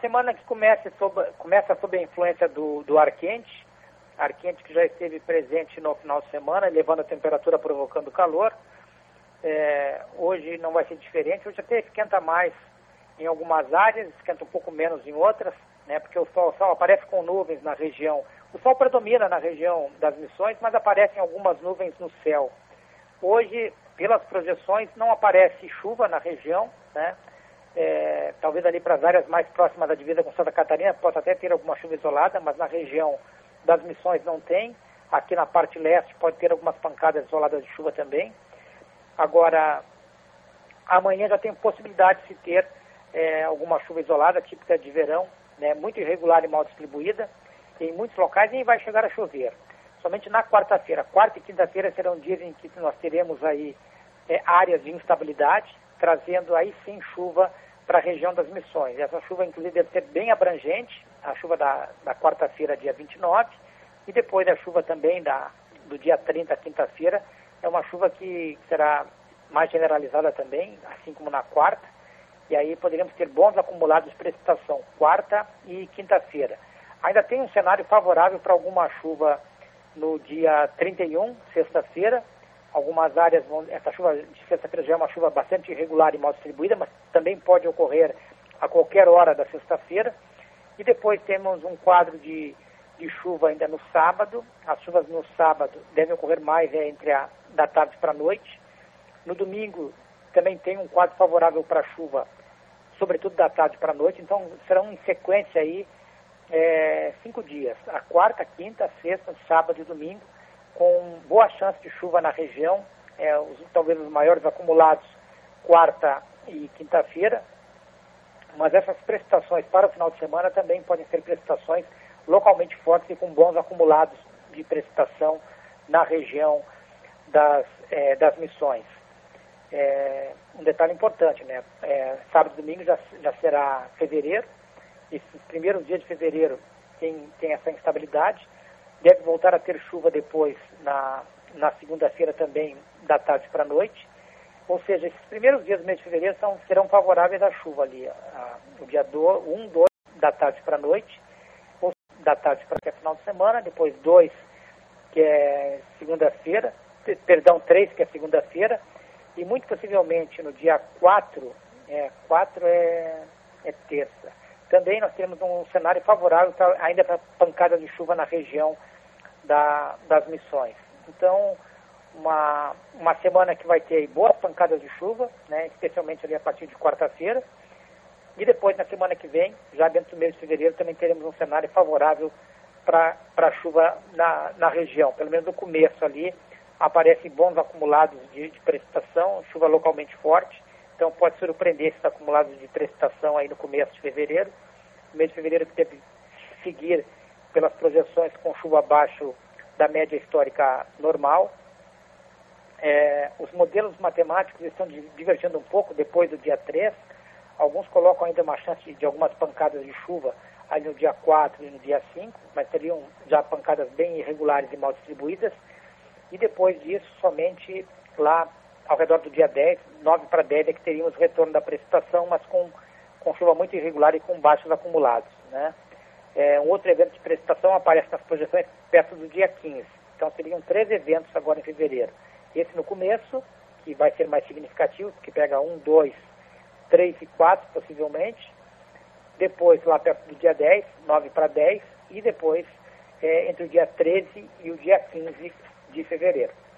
semana que começa sob a influência do ar quente que já esteve presente no final de semana, elevando a temperatura, provocando calor. Hoje não vai ser diferente, hoje até esquenta mais em algumas áreas, esquenta um pouco menos em outras, né, porque o sol aparece com nuvens na região. O sol predomina na região das Missões, mas aparecem algumas nuvens no céu. Hoje, pelas projeções, não aparece chuva na região, né? Talvez ali para as áreas mais próximas da divisa com Santa Catarina possa até ter alguma chuva isolada, mas na região das Missões não tem. Aqui na parte leste pode ter algumas pancadas isoladas de chuva também. Agora, amanhã já tem possibilidade de se ter alguma chuva isolada, típica de verão, né? Muito irregular e mal distribuída em muitos locais, e vai chegar a chover. Somente na quarta-feira. Quarta e quinta-feira serão dias em que nós teremos aí áreas de instabilidade, trazendo aí sim chuva para a região das Missões. Essa chuva, inclusive, deve ser bem abrangente, a chuva da quarta-feira, dia 29, e depois a chuva também do dia 30, quinta-feira, é uma chuva que será mais generalizada também, assim como na quarta, e aí poderíamos ter bons acumulados de precipitação, quarta e quinta-feira. Ainda tem um cenário favorável para alguma chuva no dia 31, sexta-feira. Algumas áreas essa chuva de sexta-feira já é uma chuva bastante irregular e mal distribuída, mas também pode ocorrer a qualquer hora da sexta-feira. E depois temos um quadro de chuva ainda no sábado. As chuvas no sábado devem ocorrer mais da tarde para a noite. No domingo também tem um quadro favorável para a chuva, sobretudo da tarde para a noite. Então serão em sequência aí 5 dias, a quarta, quinta, sexta, sábado e domingo, com boa chance de chuva na região, talvez os maiores acumulados quarta e quinta-feira, mas essas precipitações para o final de semana também podem ser precipitações localmente fortes e com bons acumulados de precipitação na região das Missões. Um detalhe importante, né? Sábado e domingo já será fevereiro. Esses primeiros dias de fevereiro tem essa instabilidade. Deve voltar a ter chuva depois na segunda-feira também, da tarde para a noite. Ou seja, esses primeiros dias do mês de fevereiro serão favoráveis à chuva ali. O dia 1, 2 da tarde para a noite, ou da tarde para que é final de semana, depois 2, que é segunda-feira, 3, que é segunda-feira, e muito possivelmente no dia 4, 4 é terça. Também nós temos um cenário favorável ainda para pancada de chuva na região das Missões. Então, uma semana que vai ter boas pancadas de chuva, né, especialmente ali a partir de quarta-feira. E depois, na semana que vem, já dentro do mês de fevereiro, também teremos um cenário favorável para chuva na região. Pelo menos no começo ali, aparecem bons acumulados de precipitação, chuva localmente forte. Então pode surpreender esses acumulados de precipitação aí no começo de fevereiro. O mês de fevereiro que deve seguir pelas projeções com chuva abaixo da média histórica normal. Os modelos matemáticos estão divergindo um pouco depois do dia 3. Alguns colocam ainda uma chance de algumas pancadas de chuva ali no dia 4 e no dia 5, mas seriam já pancadas bem irregulares e mal distribuídas. E depois disso, somente lá ao redor do dia 10, 9 para 10, é que teríamos retorno da precipitação, mas com chuva muito irregular e com baixos acumulados, né? Um outro evento de precipitação aparece nas projeções perto do dia 15. Então seriam 3 eventos agora em fevereiro. Esse no começo, que vai ser mais significativo, que pega 1, 2, 3 e 4 possivelmente. Depois lá perto do dia 10, 9 para 10, e depois entre o dia 13 e o dia 15 de fevereiro.